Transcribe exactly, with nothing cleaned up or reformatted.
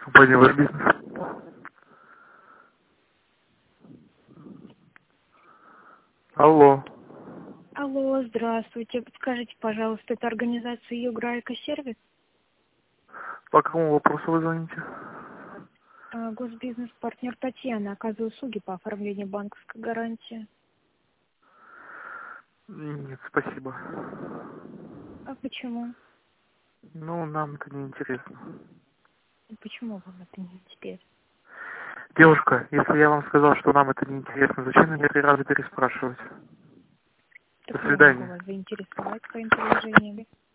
Компания «Ваш бизнес». Алло. Алло, здравствуйте. Подскажите, пожалуйста, это организация Югра Экосервис? По какому вопросу вы звоните? А, Госбизнес-партнер Татьяна. Оказываю услуги по оформлению банковской гарантии. Нет, спасибо. А почему? Ну, нам это не интересно. Почему вам это не интересно? Девушка, если я вам сказал, что нам это не интересно, зачем мне три раза переспрашивать? До Так я могу свидания. вас заинтересовать своим предложением.